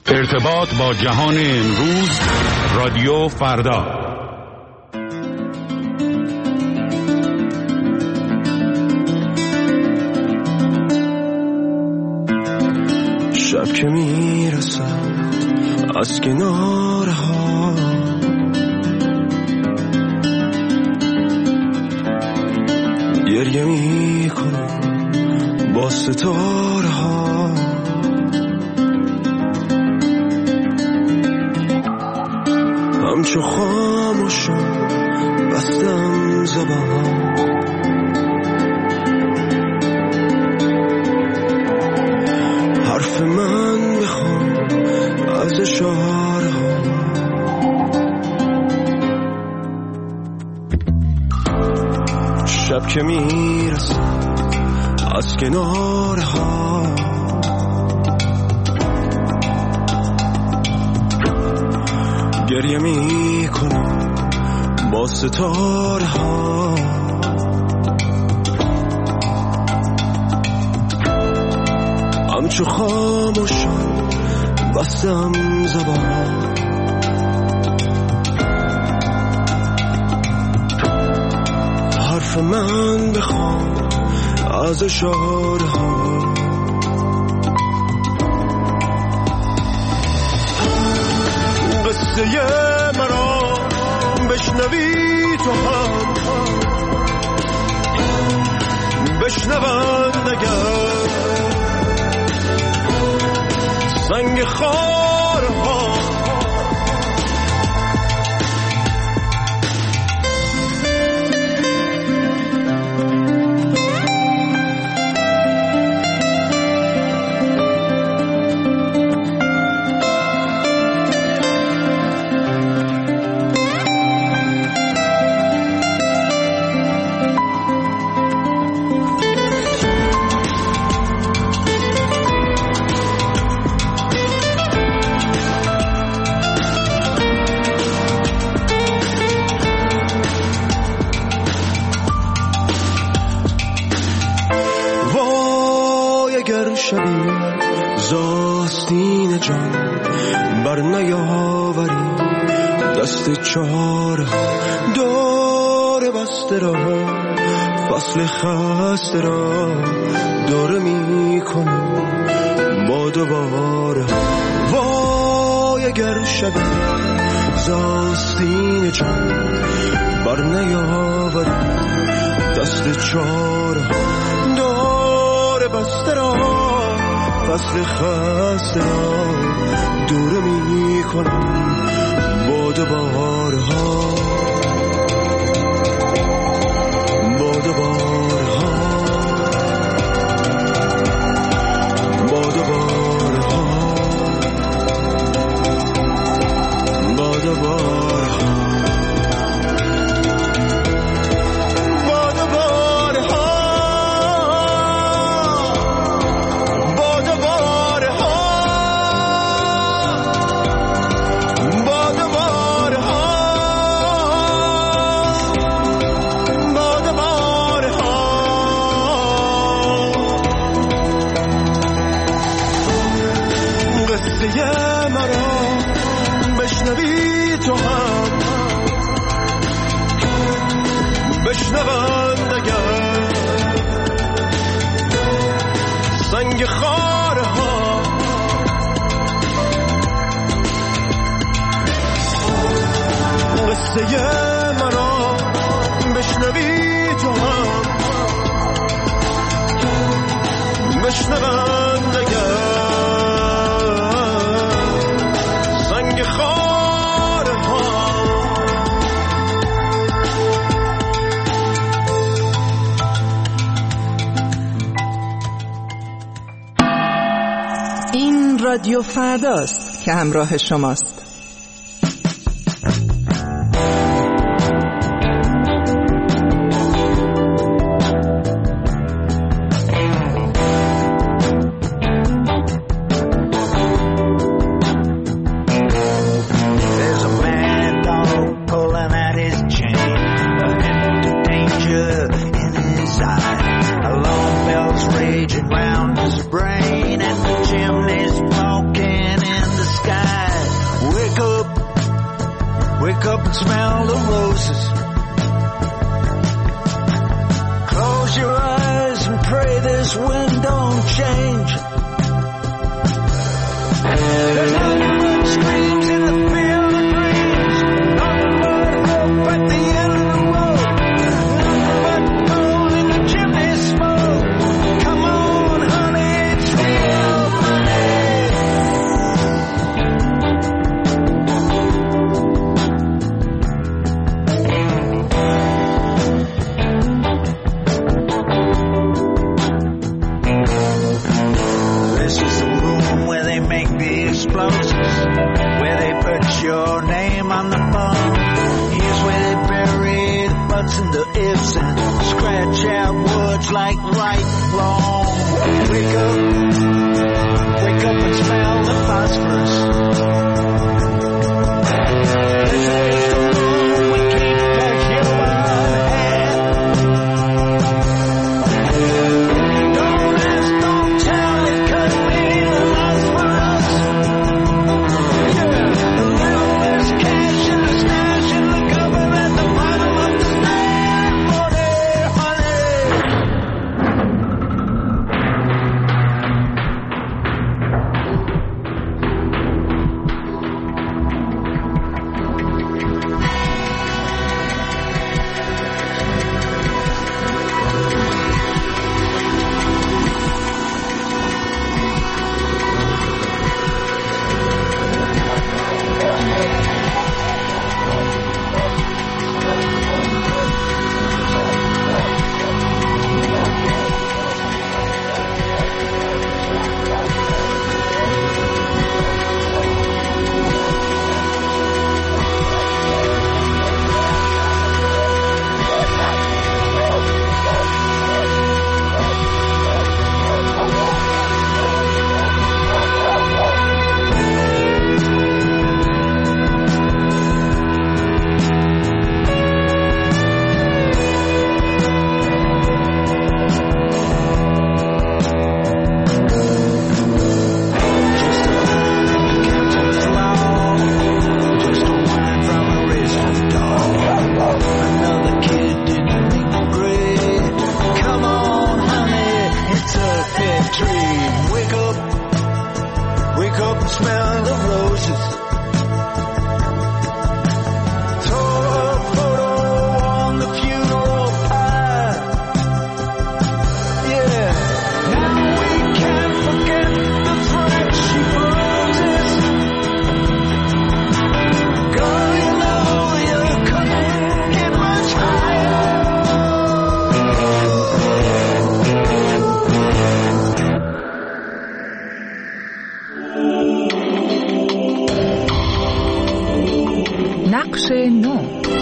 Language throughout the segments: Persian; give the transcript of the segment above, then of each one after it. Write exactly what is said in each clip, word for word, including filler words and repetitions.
ارتباط با جهان امروز، رادیو فردا. شب که میرسد از کناره ها، گریه میکنم با ستاره ها، همچو خاموشم بستم زبان، حرف من بخوام از اشاره ها. شب که میرسه از کناره ها، گریه میکنم با ستاره ها، همچو خاموشم بستم زبان، حرف من بخوام از اشاره ها. قصه مرا بشنوی تو هم بشنوند اگر سنگ خارها، شبیه زاستین جان بر نیاوری دست چاره دور بسته را، فصل خسته را دور می کنم با دوباره. وای اگر شبیه زاستین جان بر نیاوری دست چاره دور بسته را، فصل خسته را دور می کنم با دوباره ها، با دوباره ها، با دوباره ها، با دوباره ها. قصه مرا بشنوی تو هم بشنوند اگر سنگ خاره ها، قصه مرا بشنوی تو هم بشنوند اگر رادیو فرداست که همراه شماست. Raging round his brain and the chimneys smoking in the sky. and smell the roses. Close your eyes and pray this wind don't change. There's nothing but screams in the field of dreams. Nothing but hope at the end of the road. Nothing but gold in the chimney smoke. Come on, honey, it's real money. This is the room where they make the explosives, where they put your name on the phone. Here's where they bury the buts and the ifs and scratch out words like right, wrong. Wake up, wake up and smell the phosphorus. This is the room we keep the human hair. Don't ask, don't tell, it could be the last for us. Yeah, a little less cash in the stash in the cupboard at the bottom of the stack. Honey, honey. نقش نو.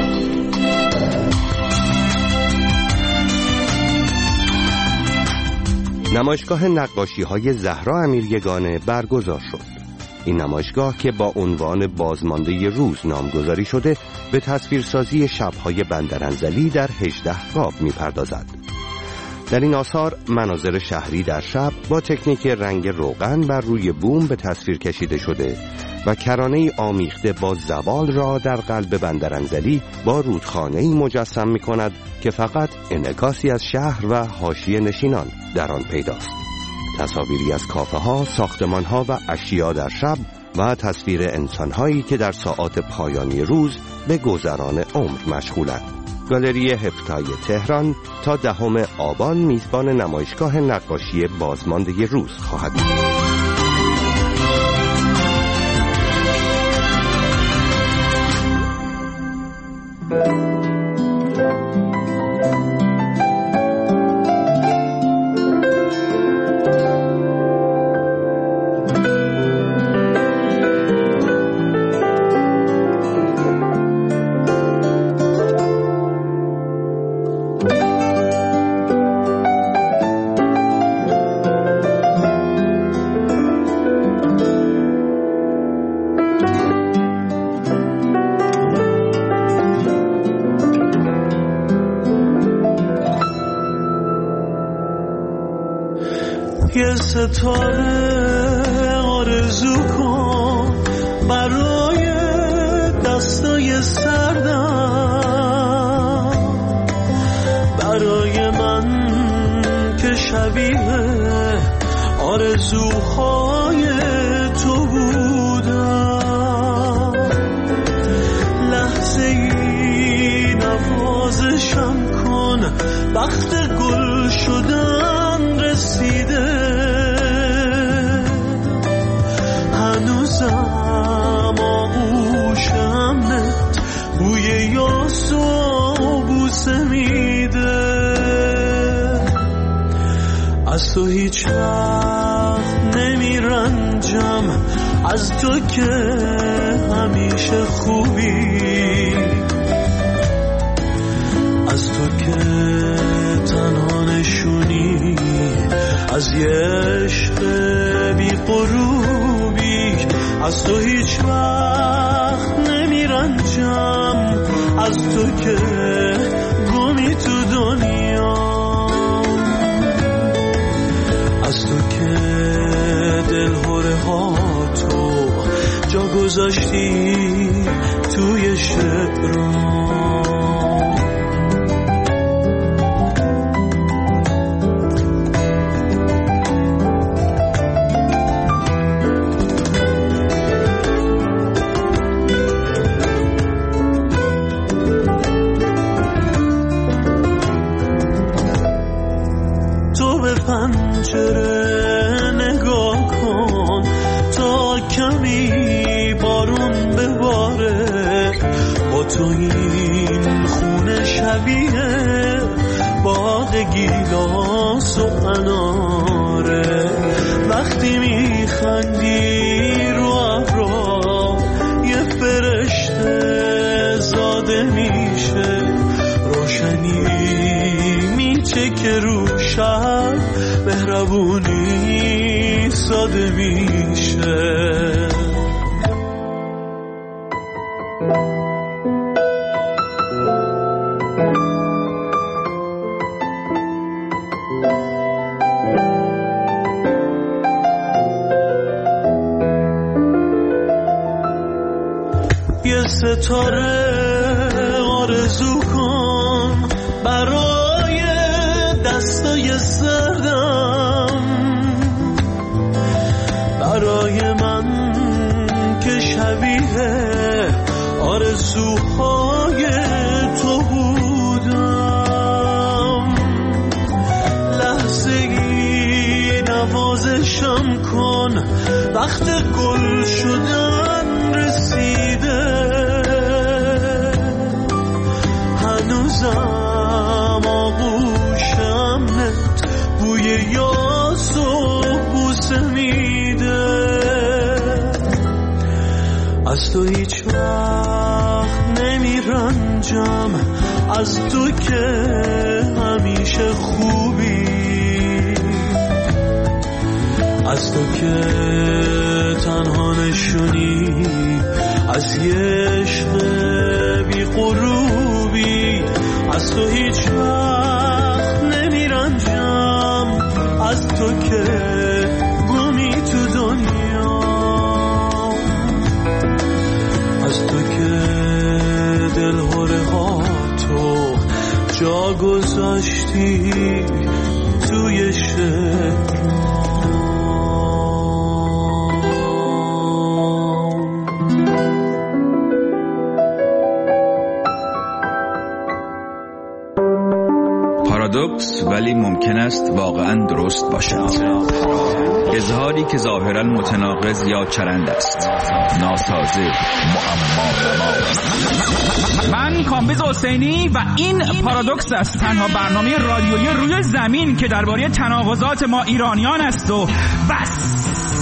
نمایشگاه نقاشی‌های زهرا امیریگانه برگزار شد. این نمایشگاه که با عنوان بازمانده روز نامگذاری شده به تصویرسازی شب‌های بندرانزلی در هجده قاب می‌پردازد. در این آثار مناظر شهری در شب با تکنیک رنگ روغن بر روی بوم به تصویر کشیده شده و کرانه‌ای آمیخته با زوال را در قلب بندرانزلی با رودخانه‌ای مجسم می‌کند که فقط انعکاسی از شهر و حاشیه نشینان در آن پیداست. تصاویری از کافه‌ها، ساختمان‌ها و اشیا در شب و تصویر انسان‌هایی که در ساعات پایانی روز به گذران عمر مشغولند. گالری هفتای تهران تا دهم آبان میزبان نمایشگاه نقاشی بازمانده روز خواهد بود. یه ستاره آرزو کن برای دستای سر شبیه آرزوهای تو بودم. لحظه ای نوازشم کن، وقت گل شدن رسیده. هنوزم آغوشمت بوی یاس و بوسه میده. از تو هیچ وقت نمیرنجم، از تو که همیشه خوبی، از تو که تنها نشونی از یه عشق بی غروبی. از تو هیچ وقت نمیرنجم، از تو که گمی تو دنیا، از تو که دلهوره ها تو جا گذاشتی توی شعرام. پنجره نگاه کن تا کمی بارون بباره. با تو این خونه شبیه باغ گیلاس و اناره. وقتی میخندی رو ابرا یه فرشته زاده میشه. روشنی میچه که رو شب مهربونی ساده میشه. یه ستاره آرزو کن برای دستای سردم، برای من که شبیه آرزوهای تو بودم. لحظه ای نوازشم کن، وقت گل شدن رسیده. هنوزم آغوشمت بوی یاس و بوسه میده. از تو هیچ وقت نمیرنجم، از تو که همیشه خوبی، از تو که تنها نشونی از یه عشق بی غروبی. از تو هیچ وقت نمیرنجم، از تو که گمی تو دنیا، از تو که دلهوره ها تو جا گذاشتی توی شعر. پارادوکس ولی ممکن است واقعا درست باشد. اظهاری که ظاهرا متناقض یا چرند است، ناسازه، معما. من کامبیز حسینی و این پارادوکس است، تنها برنامه رادیویی روی زمین که درباره تناقضات ما ایرانیان است و بس.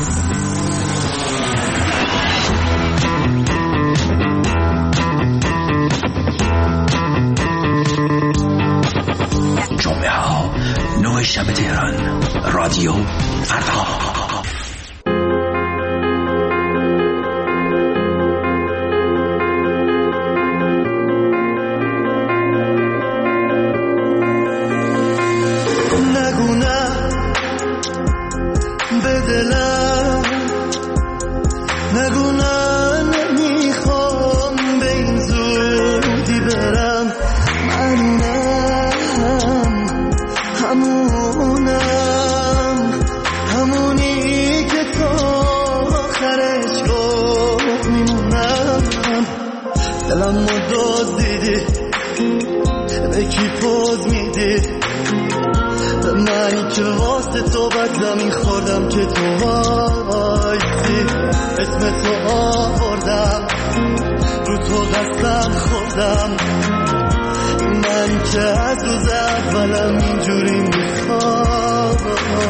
جمعه ها نه شب تهران، رادیو فردا. نگو نه به دلم، نگو نه نمیخوام به این زودی برم. من همونم دزدیدی به کی پوز میدی به من که واسه تو بد زمین خوردم که تو وایسی اسم تو آوردم رو تو قسم خوردم من که از روز اولم اینجوری میخواست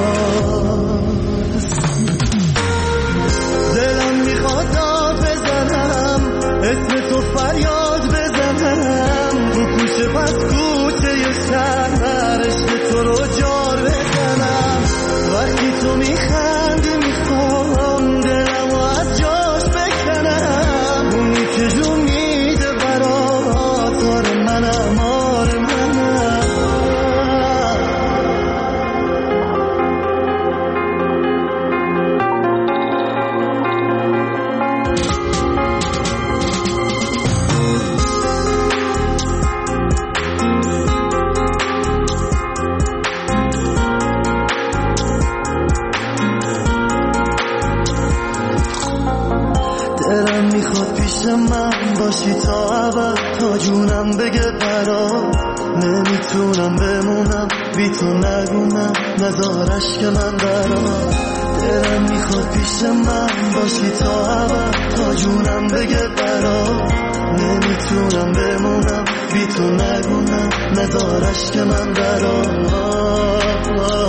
دلم میخواد داد بزنم اسم تو فریاد بزنم رو کوچه پس کوچه یه شهر عشق تو رو جار بزنم وقتی تو میخندی میخوام دلم رو از جاش بکنم اونی که جون میده برات آره منم آره منم دلم میخواد پیش من باشی تا اول تا جونم بگه برات نمیتونم بمونم بی تو نگونم نزارش که من برات دلم میخواد پیش من باشی تا اول تا جونم بگه برات نمیتونم بمونم بی تو نگونم نزارش که من برات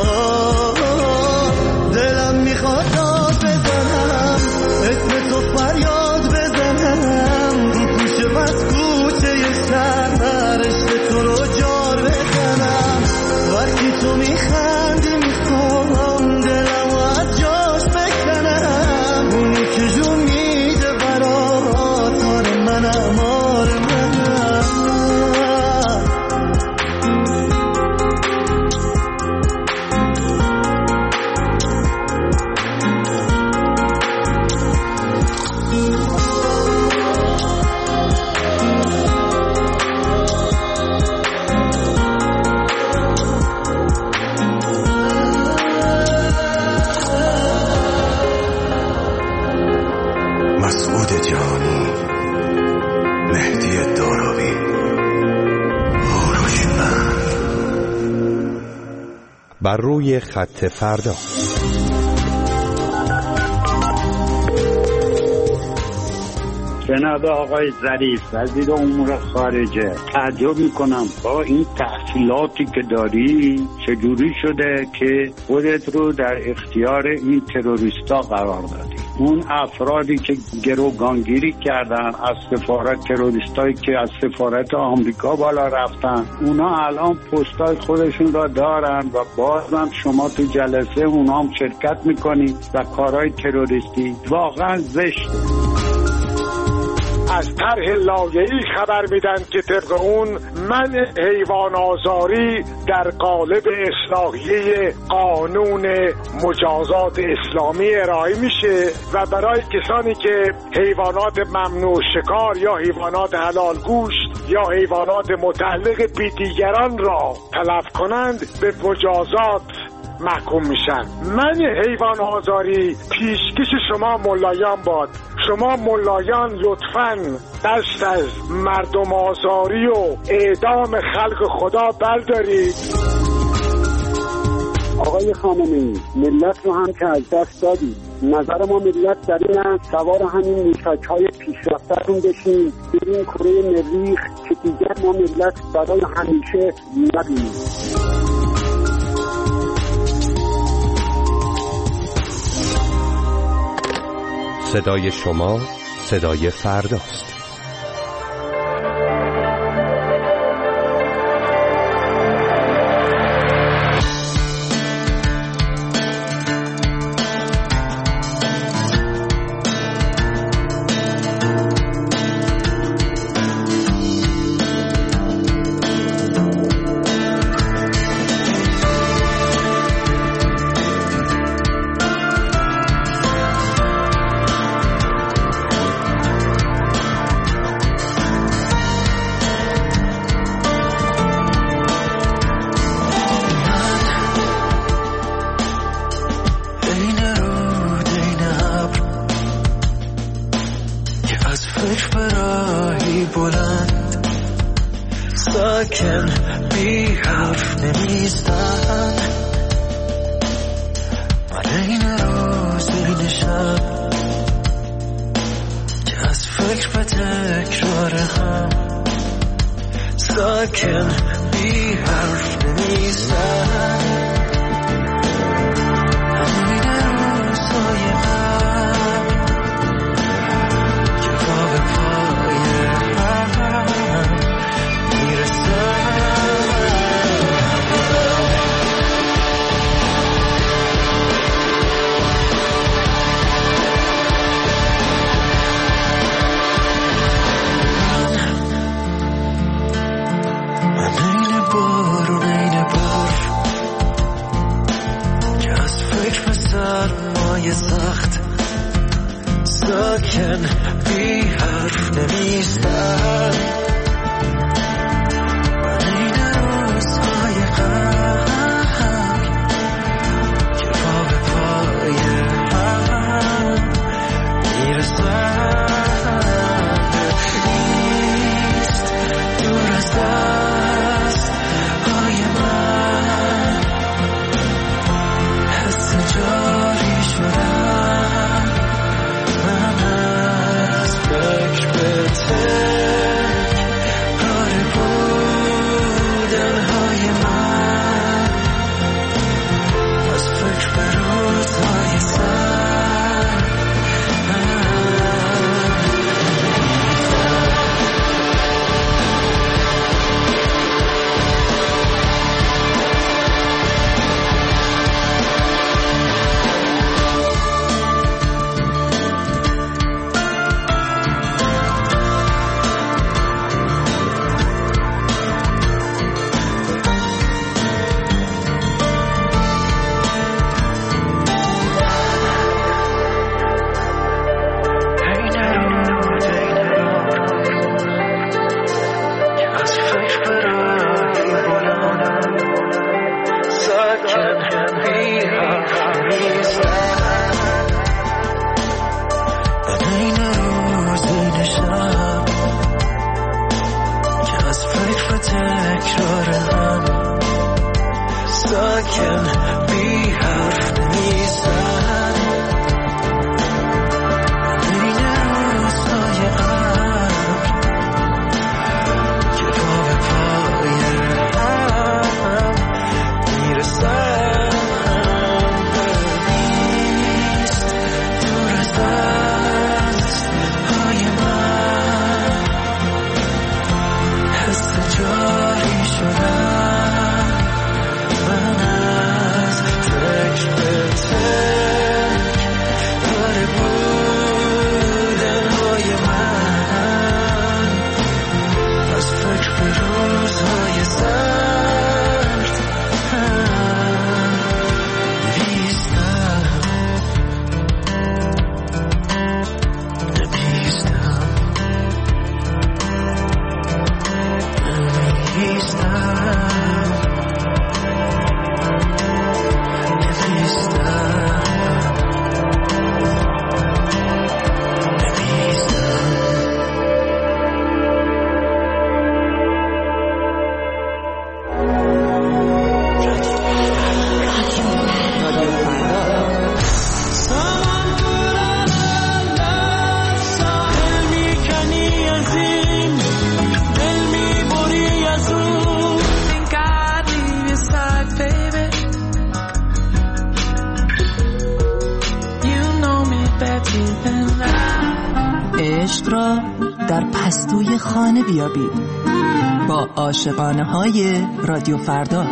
دلم میخواد داد بزنم اسم تو فریاد بزنم رو کوچه بس کوچه یه شهر عشق تو رو جار بزنم وقتی تو میخندی میخوام دلم رو از جاش بکنم اونی که جون میده برات آره منم آره منم مسعود جانی، مهدی داراوی، هوشمند. بر روی خط فردا. جناب آقای ظریف وزیر امور خارجه، تعجب میکنم با این تحصیلاتی که داری چجوری شده که خودت رو در اختیار این تروریستا قرار دادی؟ اون افرادی که گروگانگیری کردن از سفارت، تروریستایی که از سفارت آمریکا بالا رفتن، اونا الان پستای خودشون را دارن و بازم شما تو جلسه اونا هم شرکت میکنی و کارهای تروریستی. واقعا زشته. از طرح لایحه‌ای خبر میدن که طبق اون منع حیوان آزاری در قالب اصلاحیه قانون مجازات اسلامی ارائه میشه و برای کسانی که حیوانات ممنوع شکار یا حیوانات حلال گوشت یا حیوانات متعلق به دیگران را تلف کنند به مجازات محکوم میشن. منع حیوان آزاری پیشکش شما ملایان باد. شما ملایان لطفاً دست از مردم آزاری و اعدام خلق خدا بردارید. آقای خامنه‌ای، ملت رو هم که از دست دادید. نظر ما ملت در این است سوار همین موشک‌های پیشرفته‌تون بشیم بریم کره مریخ که دیگر ما ملت برای همیشه نبینیم. صدای شما صدای فرداست. فکر به راهی بلند ساکن بی حرف نمیستن من این روز این شب که از فکر به تکرار هم ساکن بی حرف نمیستن من این روزهای غم که پا به پای هم میرسن سرمایه سخت ساکن بی حرف نمیستن من این روزهای غم که پا به پای هم میرسن نیست دور از دست های من حس جاری شدم من از فکر به تک پاره بودن های من از فکر به روزهای سر بیابید با عاشقانه های رادیو فردا.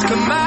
ask a man